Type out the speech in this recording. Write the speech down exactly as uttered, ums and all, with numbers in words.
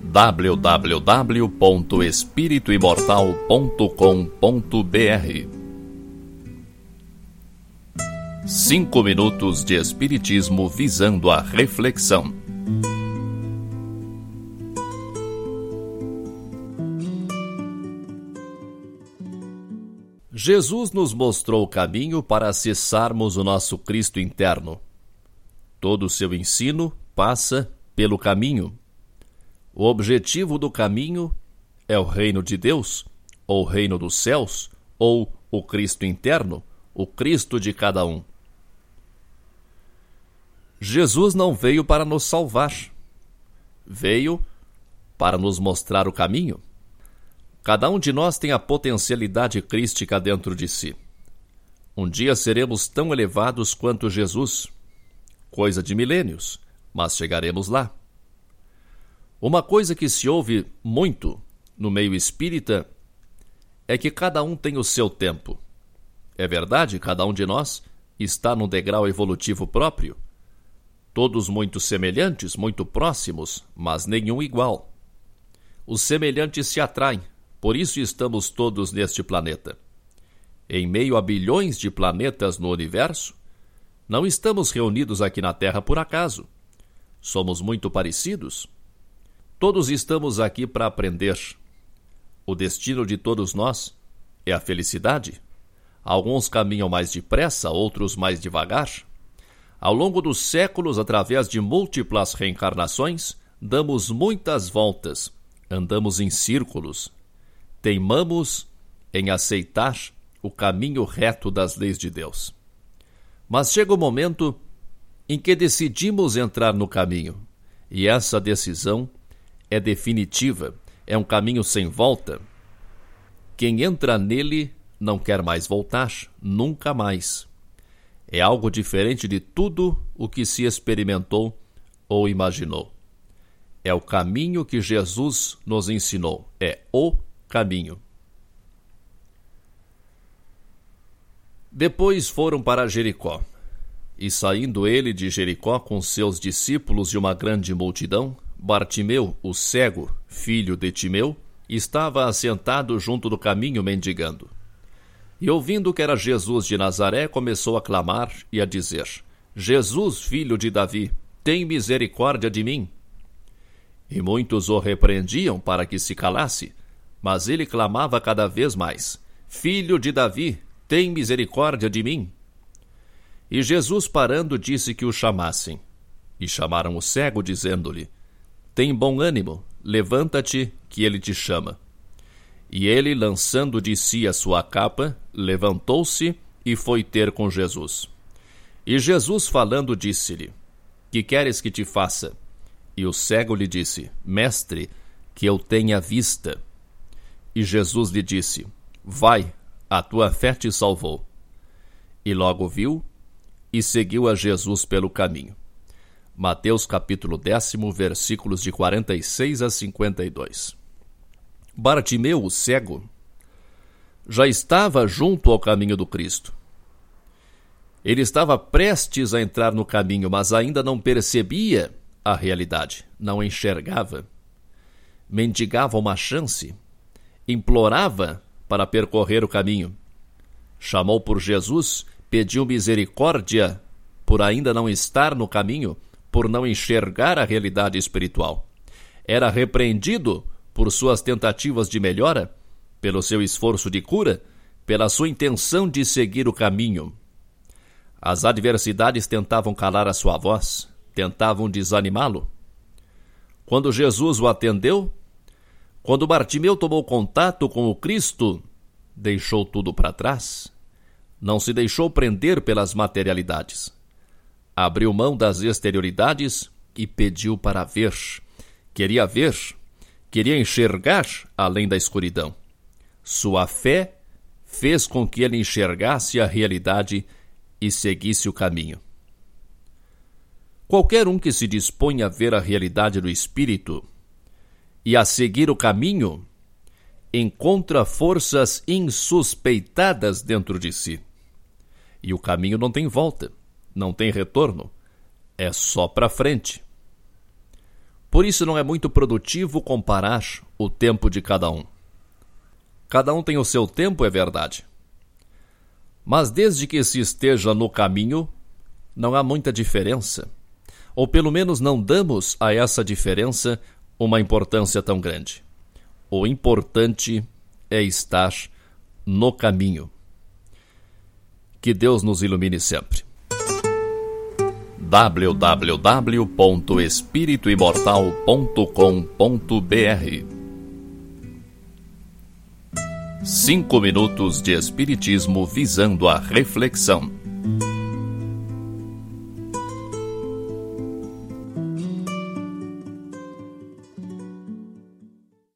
w w w ponto espírito imortal ponto com ponto b r. Cinco minutos de espiritismo visando a reflexão. Jesus nos mostrou o caminho para acessarmos o nosso Cristo interno. Todo o seu ensino passa pelo caminho. O objetivo do caminho é o reino de Deus, ou o reino dos céus, ou o Cristo interno, o Cristo de cada um. Jesus não veio para nos salvar. Veio para nos mostrar o caminho. Cada um de nós tem a potencialidade crística dentro de si. Um dia seremos tão elevados quanto Jesus. Coisa de milênios, mas chegaremos lá. Uma coisa que se ouve muito no meio espírita é que cada um tem o seu tempo. É verdade, cada um de nós está num degrau evolutivo próprio. Todos muito semelhantes, muito próximos, mas nenhum igual. Os semelhantes se atraem, por isso estamos todos neste planeta. Em meio a bilhões de planetas no universo, não estamos reunidos aqui na Terra por acaso. Somos muito parecidos. Todos estamos aqui para aprender. O destino de todos nós é a felicidade. Alguns caminham mais depressa, outros mais devagar. Ao longo dos séculos, através de múltiplas reencarnações, damos muitas voltas, andamos em círculos. Teimamos em aceitar o caminho reto das leis de Deus. Mas chega o momento em que decidimos entrar no caminho, e essa decisão é definitiva, é um caminho sem volta. Quem entra nele não quer mais voltar, nunca mais. É algo diferente de tudo o que se experimentou ou imaginou. É o caminho que Jesus nos ensinou, é o caminho. Depois foram para Jericó, e saindo ele de Jericó com seus discípulos e uma grande multidão, Bartimeu, o cego, filho de Timeu, estava assentado junto do caminho mendigando. E ouvindo que era Jesus de Nazaré, começou a clamar e a dizer: Jesus, filho de Davi, tem misericórdia de mim. E muitos o repreendiam para que se calasse, mas ele clamava cada vez mais: Filho de Davi, tem misericórdia de mim. E Jesus, parando, disse que o chamassem. E chamaram o cego, dizendo-lhe: Tem bom ânimo, levanta-te, que ele te chama. E ele, lançando de si a sua capa, levantou-se e foi ter com Jesus. E Jesus, falando, disse-lhe: Que queres que te faça? E o cego lhe disse: Mestre, que eu tenha vista. E Jesus lhe disse: Vai, a tua fé te salvou. E logo viu e seguiu a Jesus pelo caminho. Mateus capítulo décimo, versículos de quarenta e seis a cinquenta e dois. Bartimeu, o cego, já estava junto ao caminho do Cristo. Ele estava prestes a entrar no caminho, mas ainda não percebia a realidade, não enxergava. Mendigava uma chance, implorava para percorrer o caminho. Chamou por Jesus, pediu misericórdia por ainda não estar no caminho, por não enxergar a realidade espiritual. Era repreendido por suas tentativas de melhora, pelo seu esforço de cura, pela sua intenção de seguir o caminho. As adversidades tentavam calar a sua voz, tentavam desanimá-lo. Quando Jesus o atendeu, quando Bartimeu tomou contato com o Cristo, deixou tudo para trás, não se deixou prender pelas materialidades. Abriu mão das exterioridades e pediu para ver. Queria ver, queria enxergar além da escuridão. Sua fé fez com que ele enxergasse a realidade e seguisse o caminho. Qualquer um que se dispõe a ver a realidade do espírito e a seguir o caminho, encontra forças insuspeitadas dentro de si. E o caminho não tem volta, não tem retorno, é só para frente. Por Por isso não é muito produtivo comparar o tempo de cada um. Cada um tem o seu tempo, é verdade. Mas desde que se esteja no caminho, não há muita diferença. Ou pelo menos não damos a essa diferença uma importância tão grande. O importante é estar no caminho. Que Deus nos ilumine sempre. w w w ponto espírito imortal ponto com ponto b r Cinco minutos de Espiritismo visando a reflexão.